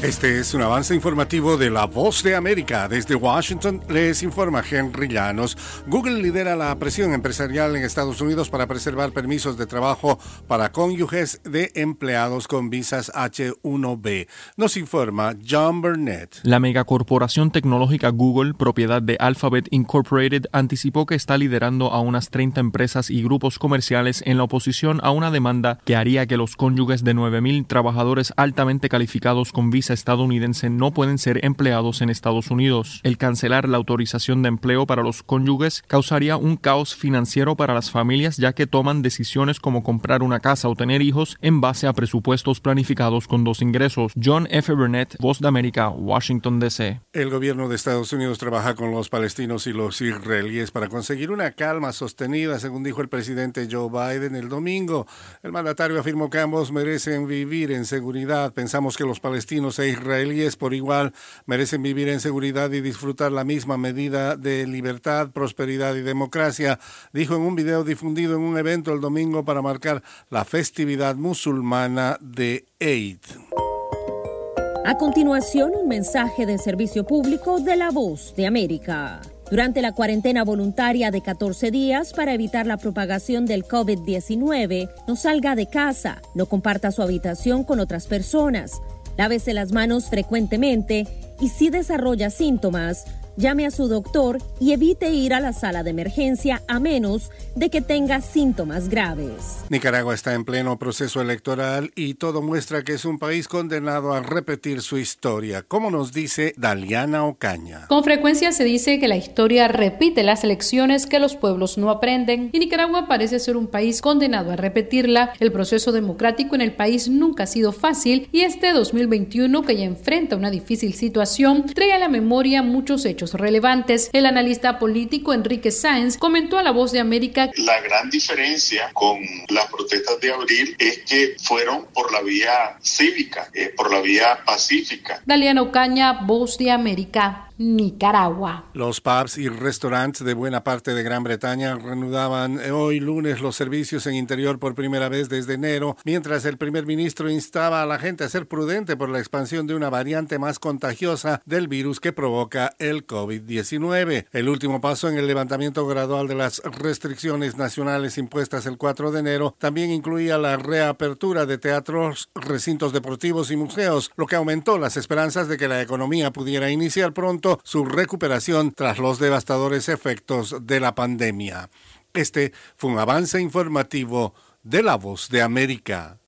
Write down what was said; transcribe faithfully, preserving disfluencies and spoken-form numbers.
Este es un avance informativo de La Voz de América. Desde Washington les informa Henry Llanos. Google lidera la presión empresarial en Estados Unidos para preservar permisos de trabajo para cónyuges de empleados con visas H uno B. Nos informa John Burnett. La megacorporación tecnológica Google, propiedad de Alphabet Incorporated, anticipó que está liderando a unas treinta empresas y grupos comerciales en la oposición a una demanda que haría que los cónyuges de nueve mil trabajadores altamente calificados con visa estadounidense no pueden ser empleados en Estados Unidos. El cancelar la autorización de empleo para los cónyuges causaría un caos financiero para las familias, ya que toman decisiones como comprar una casa o tener hijos en base a presupuestos planificados con dos ingresos. John F. Burnett, Voz de América, Washington, D C. El gobierno de Estados Unidos trabaja con los palestinos y los israelíes para conseguir una calma sostenida, según dijo el presidente Joe Biden el domingo. El mandatario afirmó que ambos merecen vivir en seguridad. Pensamos que los palestinos e israelíes por igual merecen vivir en seguridad y disfrutar la misma medida de libertad, prosperidad y democracia, dijo en un video difundido en un evento el domingo para marcar la festividad musulmana de Eid. A continuación, un mensaje de servicio público de La Voz de América. Durante la cuarentena voluntaria de catorce días para evitar la propagación del COVID diecinueve, no salga de casa, no comparta su habitación con otras personas, lávese las manos frecuentemente y si desarrolla síntomas, llame a su doctor y evite ir a la sala de emergencia a menos de que tenga síntomas graves. Nicaragua está en pleno proceso electoral y todo muestra que es un país condenado a repetir su historia, como nos dice Daliana Ocaña. Con frecuencia se dice que la historia repite las lecciones que los pueblos no aprenden y Nicaragua parece ser un país condenado a repetirla. El proceso democrático en el país nunca ha sido fácil y este dos mil veintiuno, que ya enfrenta una difícil situación, trae a la memoria muchos hechos relevantes. El analista político Enrique Sáenz comentó a La Voz de América: la gran diferencia con las protestas de abril es que fueron por la vía cívica, eh, por la vía pacífica. Daliana Ocaña, Voz de América, Nicaragua. Los pubs y restaurantes de buena parte de Gran Bretaña reanudaban hoy lunes los servicios en interior por primera vez desde enero, mientras el primer ministro instaba a la gente a ser prudente por la expansión de una variante más contagiosa del virus que provoca el COVID diecinueve. El último paso en el levantamiento gradual de las restricciones nacionales impuestas el cuatro de enero también incluía la reapertura de teatros, recintos deportivos y museos, lo que aumentó las esperanzas de que la economía pudiera iniciar pronto su recuperación tras los devastadores efectos de la pandemia. Este fue un avance informativo de La Voz de América.